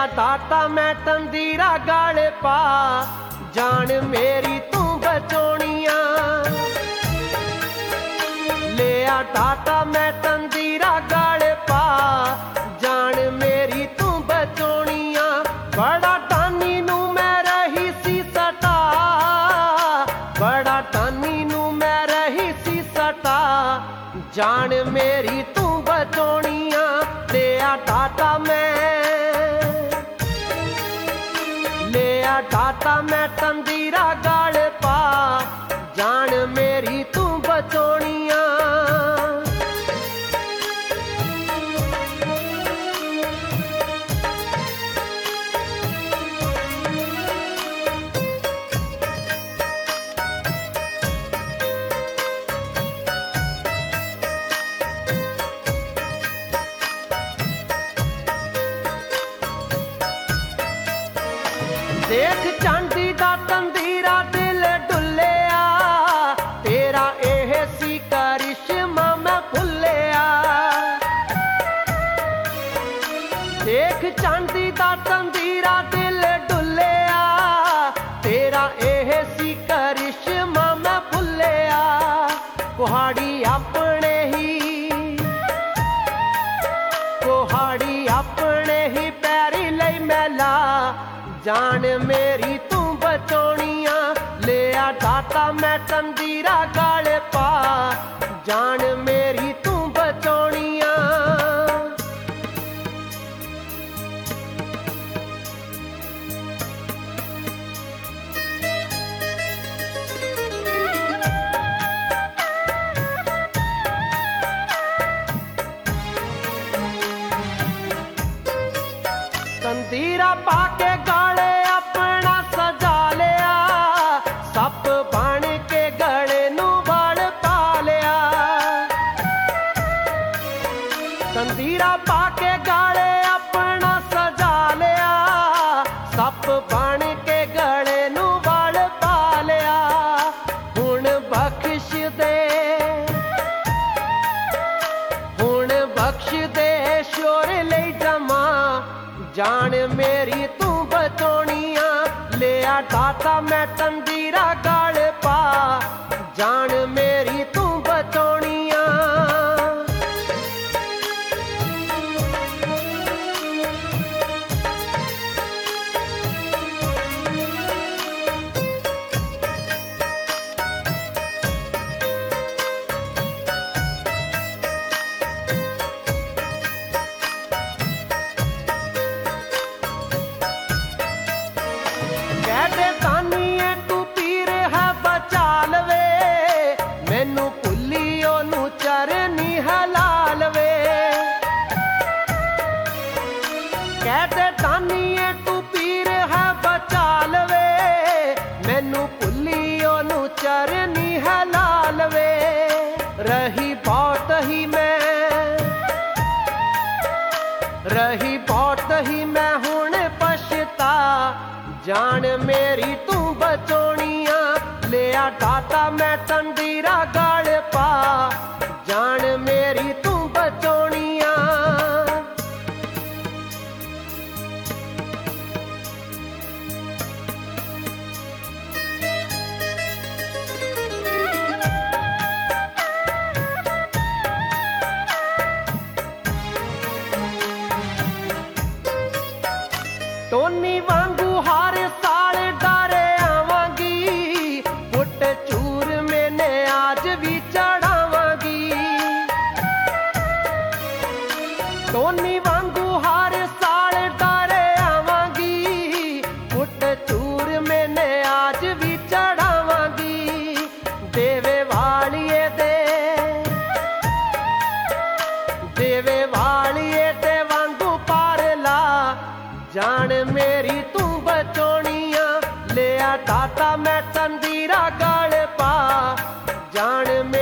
दाता मैं तंदीरा गल पा, जान मेरी तू बचोनिया। लिया दाता मैं तंदीरा गल पा, जान मेरी तू बचोनिया। बड़ा टानी नू मैं रही सी सटा, बड़ा टानी नू मैं रही सी सटा, जान मेरी तू बचोनिया। लिया दाता मैं तंदीरा गल पा, जान मेरी तू बचोनिया। देख चांदी दा तंदीरा दिल डुलिया, तेरा एह सी करिश्मा मैं भुलिया। देख चांदी दा तंदीरा दिल डुलिया, तेरा एह सी करिश्मा मैं भुलिया। कुहाड़ी अपने ही पैरी लई मैला, जान मेरी तू बचोनिया। लिया दाता मैं तंदीरा गल पा, जान मेरी तू बचोनिया। तंदीरा पाके गाले अपना सजा लिया, सप बन के गले नू बल पा लिया। तंदीरा पाके गाले अपना सजा लिया, सप बन के गले नू बल पा लिया। हुण बख्श दे शोर ले जमा, जान मेरी तू बचोनिया। लिया दाता मैं तंदीरा गल पा, जान मेरी तू बचोनिया। कहते तानिए तू पीर है बचा लवे, मैनू भुली ओनू चरनी हला लवे। कहते तानिए तू पीर है बचा लवे, मैनू भुली ओनू चरनी हला लवे। रही बहुत ही मैं हुण पछता, जान मेरी तू बचोनिया। लिया दाता मैं तंदीरा गल पा, जान मेरी तू बचोनिया। टोनी वांगू हर साल डरे आवांगी, पुट चूर मैंने आज भी चढ़ावांगी। टोनी वांगू हर साल डरे आवांगी, पुट चूर मैंने आज भी चढ़ावांगी। देवे वालिए दे वांगू पारला, जान मेरी तू बचोनिया। लिया दाता मैं तंदीरा गल पा, जान